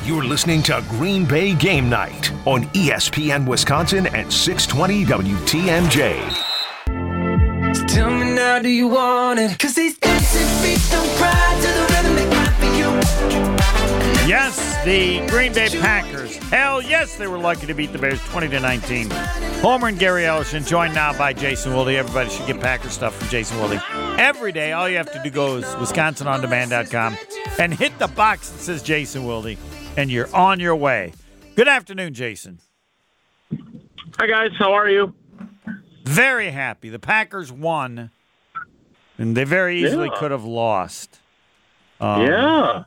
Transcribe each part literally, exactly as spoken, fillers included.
You're listening to Green Bay Game Night on E S P N Wisconsin at six twenty W T M J. So tell me now, do you want it? Cause these dancing feet don't cry to the rhythm they cry for you. Yes, the Green Bay Packers. Hell yes, they were lucky to beat the Bears twenty to nineteen. Homer and Gary Ellison, joined now by Jason Wilde. Everybody should get Packer stuff from Jason Wilde. Every day, all you have to do go is wisconsin on demand dot com and hit the box that says Jason Wilde, and you're on your way. Good afternoon, Jason. Hi, guys. How are you? Very happy. The Packers won, and they very easily Yeah. could have lost. Um, yeah.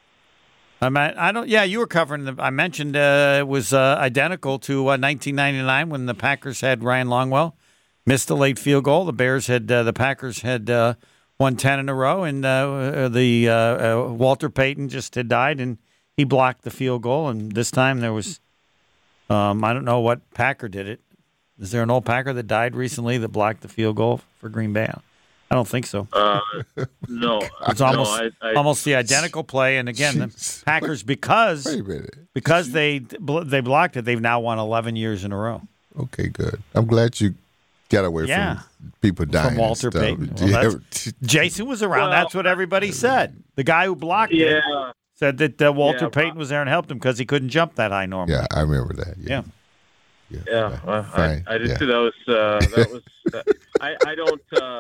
I mean, I don't. Yeah, you were covering. The, I mentioned uh, it was uh, identical to uh, nineteen ninety-nine when the Packers had Ryan Longwell missed a late field goal. The Bears had uh, the Packers had uh, won ten in a row, and uh, the uh, uh, Walter Payton just had died, and he blocked the field goal. And this time there was, um, I don't know what Packer did it. Is there an old Packer that died recently that blocked the field goal for Green Bay? I don't think so. Uh, no. It's almost no, I, I, almost the identical play, and again, the Packers because Wait a minute. because they they blocked it, they've now won eleven years in a row. Okay, good. I'm glad you got away Yeah. from people dying. From Walter and stuff. Payton. Do Well, you that's- ever- Jason was around. Well, That's what everybody said. The guy who blocked it yeah. said that uh, Walter Yeah, Payton was there and helped him because he couldn't jump that high normally. yeah, I remember that. Yeah. Yeah. Yeah. Yeah. Well, I, Fine. I did Yeah. see that was, uh, that was, uh, I, I don't, uh,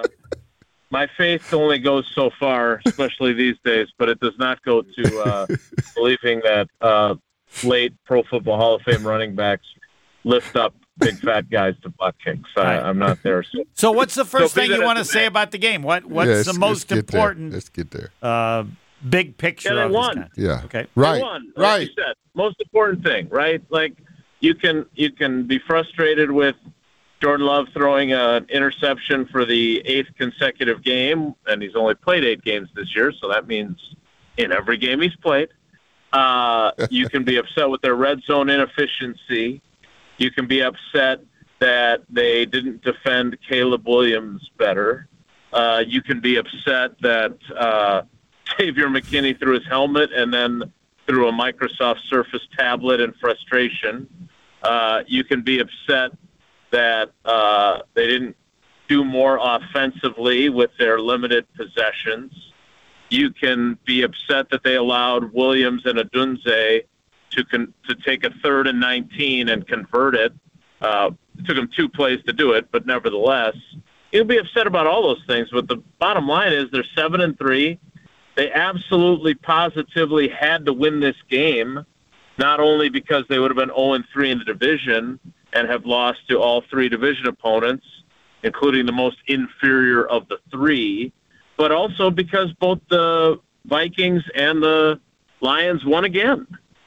my faith only goes so far, especially these days, but it does not go to uh, believing that uh, late Pro Football Hall of Fame running backs lift up big fat guys to block kicks. I, Right. I'm not there. So, So what's the first So be thing you that want to as it say may. about the game? What What's Yeah, the let's- let's most get there. important Let's get there. uh, big picture Yeah, they of this won. guy? Yeah. Okay. Right. They won, like Right. you said. Most important thing, right? Like you can you can be frustrated with Jordan Love throwing an interception for the eighth consecutive game, and he's only played eight games this year, so that means in every game he's played. Uh, you can be upset with their red zone inefficiency. You can be upset that they didn't defend Caleb Williams better. Uh, you can be upset that uh, Xavier McKinney threw his helmet and then threw a Microsoft Surface tablet in frustration. Uh, you can be upset that uh, they didn't do more offensively with their limited possessions. You can be upset that they allowed Williams and Adunze to con- to take a third and nineteen and convert it. Uh, it took them two plays to do it, but nevertheless, you'll be upset about all those things. But the bottom line is they're seven and three. They absolutely, positively had to win this game, not only because they would have been zero and three in the division and have lost to all three division opponents, including the most inferior of the three, but also because both the Vikings and the Lions won again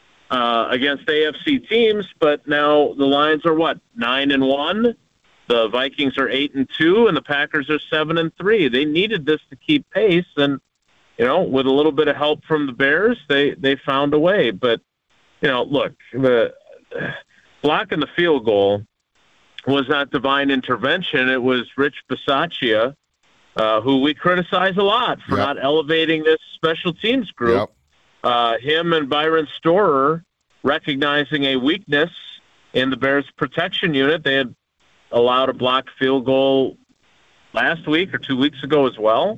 uh, against A F C teams. But now the Lions are what, nine and one? The Vikings are eight and two, and the Packers are seven and three. They needed this to keep pace, and you know, with a little bit of help from the Bears, they they found a way. But you know, look, the blocking the field goal was not divine intervention. It was Rich Bisaccia, uh, who we criticize a lot for Yep. not elevating this special teams group. Yep. Uh, him and Byron Storer recognizing a weakness in the Bears protection unit. They had allowed a blocked field goal last week or two weeks ago as well,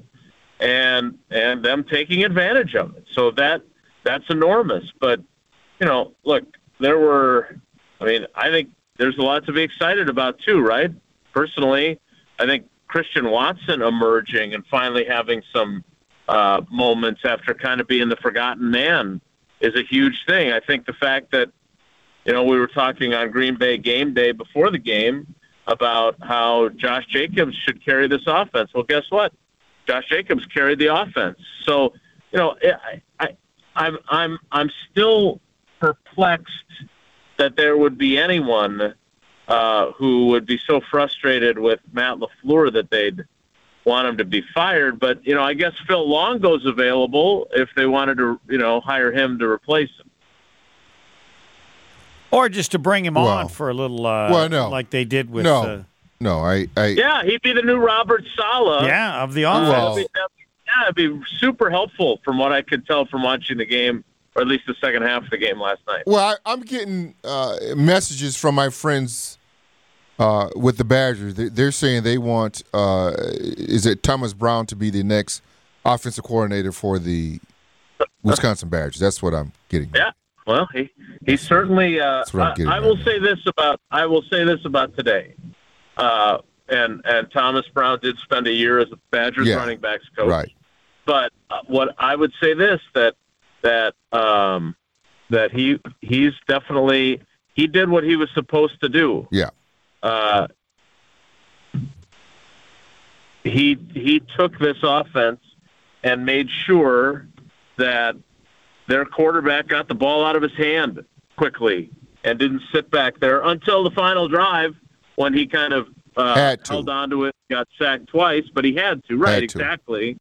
and and them taking advantage of it. So that that's enormous. But, you know, look, there were, I mean, I think there's a lot to be excited about too, right? Personally, I think Christian Watson emerging and finally having some uh, moments after kind of being the forgotten man is a huge thing. I think the fact that, you know, we were talking on Green Bay game day before the game about how Josh Jacobs should carry this offense. Well, guess what? Josh Jacobs carried the offense. So, you know, I, I, I'm, I'm, I'm still perplexed that there would be anyone uh, who would be so frustrated with Matt LaFleur that they'd want him to be fired. But, you know, I guess Phil Longo's available if they wanted to, you know, hire him to replace him. Or just to bring him Well, on for a little, uh, well, no. like they did with, No. uh, No, I, I Yeah, he'd be the new Robert Saleh. yeah, of the Uh, offense. Well- that'd be, that'd be- yeah, it'd be super helpful from what I could tell from watching the game or at least the second half of the game last night. Well, I, I'm getting uh, messages from my friends uh, with the Badgers. They, they're saying they want uh, is it Thomas Brown to be the next offensive coordinator for the Wisconsin Badgers. That's what I'm getting. Yeah. Well, he he certainly. Uh, I, I will right say this about I will say this about today, uh, and and Thomas Brown did spend a year as a Badgers yeah, running backs coach. Right. But uh, what I would say this that that um, that he he's definitely he did what he was supposed to do. Yeah. Uh, he he took this offense and made sure that their quarterback got the ball out of his hand quickly and didn't sit back there until the final drive when he kind of uh, held on to it, got sacked twice, but he had to. Right, had to. exactly.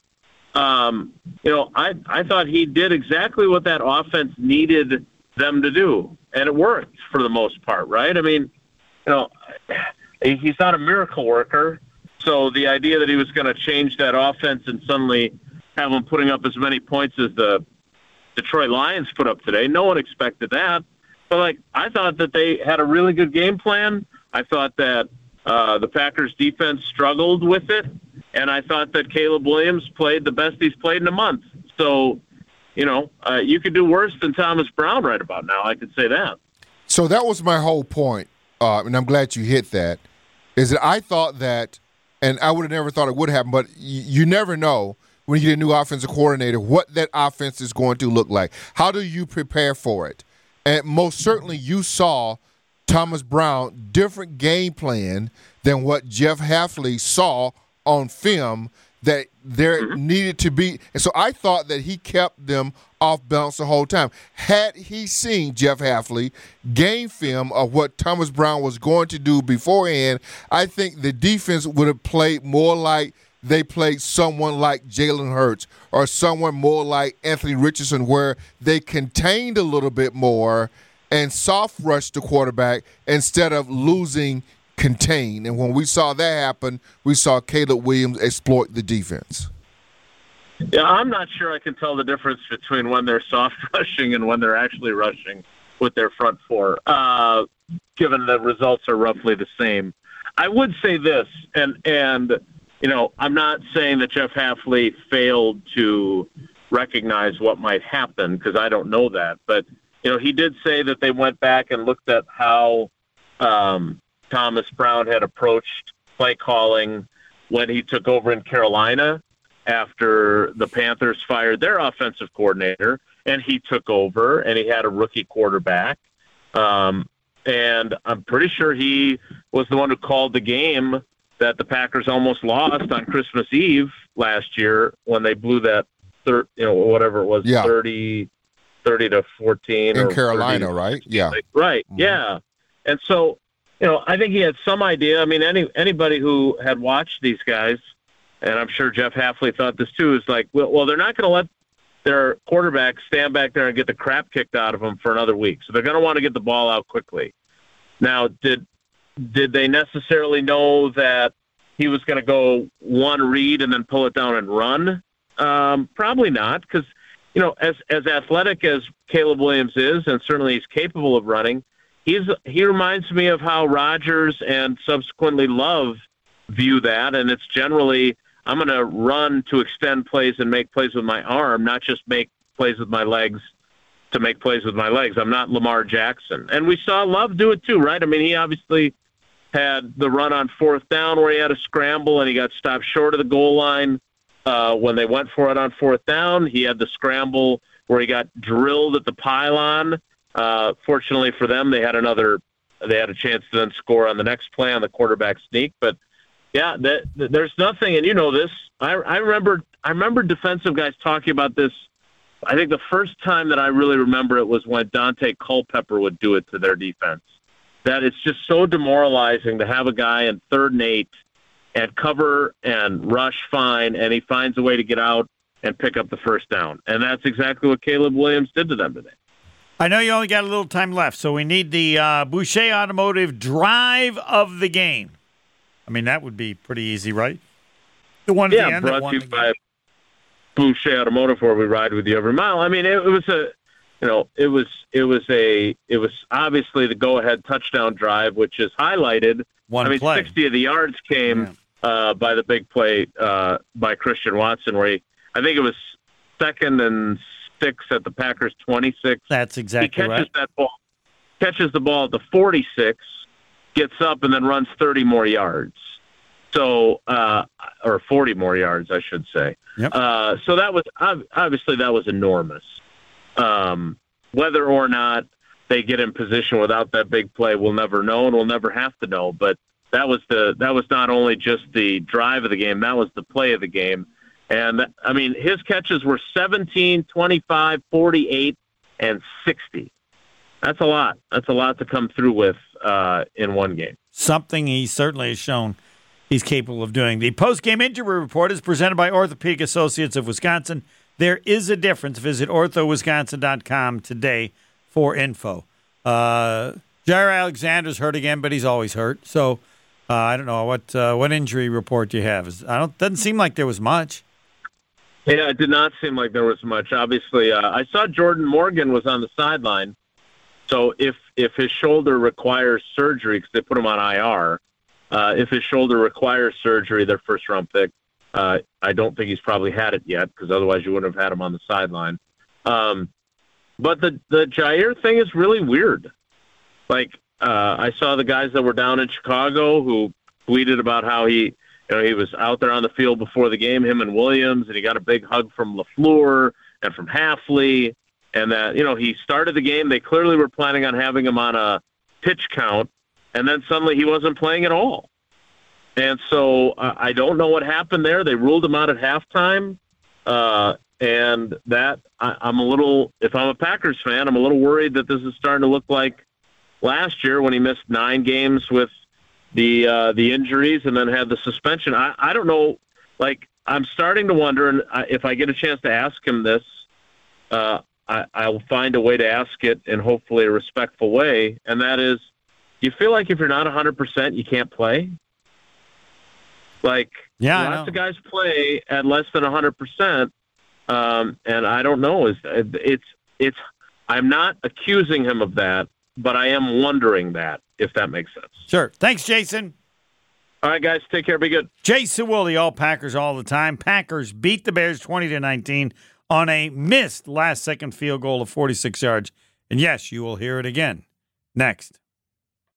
Um, you know, I, I thought he did exactly what that offense needed them to do, and it worked for the most part, right? I mean, you know, he's not a miracle worker, so the idea that he was going to change that offense and suddenly have them putting up as many points as the Detroit Lions put up today, no one expected that. But, like, I thought that they had a really good game plan. I thought that uh, the Packers defense struggled with it, and I thought that Caleb Williams played the best he's played in a month. So, you know, uh, you could do worse than Thomas Brown right about now. I could say that. So that was my whole point, uh, and I'm glad you hit that, is that I thought that, and I would have never thought it would happen, but y- you never know when you get a new offensive coordinator what that offense is going to look like. How do you prepare for it? And most certainly you saw Thomas Brown different game plan than what Jeff Hafley saw on film, that there needed to be. And so I thought that he kept them off balance the whole time. Had he seen Jeff Hafley game film of what Thomas Brown was going to do beforehand, I think the defense would have played more like they played someone like Jalen Hurts or someone more like Anthony Richardson, where they contained a little bit more and soft rushed the quarterback instead of losing contain. And when we saw that happen, we saw Caleb Williams exploit the defense. Yeah, I'm not sure I can tell the difference between when they're soft rushing and when they're actually rushing with their front four, uh, given the results are roughly the same. I would say this, and and you know, I'm not saying that Jeff Hafley failed to recognize what might happen, because I don't know that. But, you know, he did say that they went back and looked at how um, Thomas Brown had approached play calling when he took over in Carolina after the Panthers fired their offensive coordinator, and he took over and he had a rookie quarterback. Um, and I'm pretty sure he was the one who called the game that the Packers almost lost on Christmas Eve last year when they blew that, thir- you know, whatever it was, yeah. thirty, thirty to fourteen. In or Carolina, thirty, right? Yeah. Right, mm-hmm. yeah. And so, you know, I think he had some idea. I mean, any anybody who had watched these guys, and I'm sure Jeff Hafley thought this too, is like, well, well they're not going to let their quarterback stand back there and get the crap kicked out of them for another week. So they're going to want to get the ball out quickly. Now, did Did they necessarily know that he was going to go one read and then pull it down and run? Um, probably not, because, you know, as as athletic as Caleb Williams is, and certainly he's capable of running, he's he reminds me of how Rodgers and subsequently Love view that, and it's generally, I'm going to run to extend plays and make plays with my arm, not just make plays with my legs to make plays with my legs. I'm not Lamar Jackson. And we saw Love do it too, right? I mean, he obviously had the run on fourth down where he had a scramble and he got stopped short of the goal line uh, when they went for it on fourth down. He had the scramble where he got drilled at the pylon. Uh, fortunately for them, they had another, they had a chance to then score on the next play on the quarterback sneak. But yeah, that, that, there's nothing, and you know this. I, I remember, I remember defensive guys talking about this. I think the first time that I really remember it was when Dante Culpepper would do it to their defense. That it's just so demoralizing to have a guy in third and eight and cover and rush fine, and he finds a way to get out and pick up the first down. And that's exactly what Caleb Williams did to them today. I know you only got a little time left, so we need the uh, Boucher Automotive drive of the game. I mean, that would be pretty easy, right? The one at yeah, the end brought that won to you the by game. Boucher Automotive, where we ride with you every mile. I mean, it, it was a you know, it was it was a it was obviously the go-ahead touchdown drive, which is highlighted. One I mean, play. sixty of the yards came Yeah. uh, by the big play uh, by Christian Watson, where he, I think it was second and six at the Packers twenty-six. That's exactly he catches right. that ball, catches the ball at the forty-six, gets up and then runs thirty more yards. So, uh, or forty more yards, I should say. Yep. Uh, so that was obviously that was enormous. Um, whether or not they get in position without that big play, we'll never know, and we'll never have to know. But that was the that was not only just the drive of the game; that was the play of the game. And I mean, his catches were seventeen, twenty-five, forty-eight, and sixty. That's a lot. That's a lot to come through with uh, in one game. Something he certainly has shown he's capable of doing. The post-game injury report is presented by Orthopedic Associates of Wisconsin. There is a difference. Visit ortho wisconsin dot com today for info. Uh, Jair Alexander's hurt again, but he's always hurt. So uh, I don't know what uh, what injury report do you have. Is, I don't. Doesn't seem like there was much. Yeah, it did not seem like there was much. Obviously, uh, I saw Jordan Morgan was on the sideline. So if if his shoulder requires surgery, because they put him on I R, uh, if his shoulder requires surgery, their first round pick. Uh, I don't think he's probably had it yet, because otherwise you wouldn't have had him on the sideline. Um, but the, the Jair thing is really weird. Like, uh, I saw the guys that were down in Chicago who tweeted about how he, you know, he was out there on the field before the game, him and Williams, and he got a big hug from LaFleur and from Hafley, and that, you know, he started the game. They clearly were planning on having him on a pitch count, and then suddenly he wasn't playing at all. And so uh, I don't know what happened there. They ruled him out at halftime. Uh, and that I, I'm a little, if I'm a Packers fan, I'm a little worried that this is starting to look like last year when he missed nine games with the uh, the injuries and then had the suspension. I, I don't know. Like, I'm starting to wonder, and I, if I get a chance to ask him this, uh, I, I'll find a way to ask it in hopefully a respectful way. And that is, you feel like if you're not one hundred percent, you can't play? Like, Yeah, lots of guys play at less than one hundred percent, um, and I don't know. It's, it's, it's, I'm not accusing him of that, but I am wondering that, if that makes sense. Sure. Thanks, Jason. All right, guys, take care. Be good. Jason Woolley, all Packers all the time. Packers beat the Bears twenty to nineteen on a missed last-second field goal of forty-six yards. And, yes, you will hear it again next.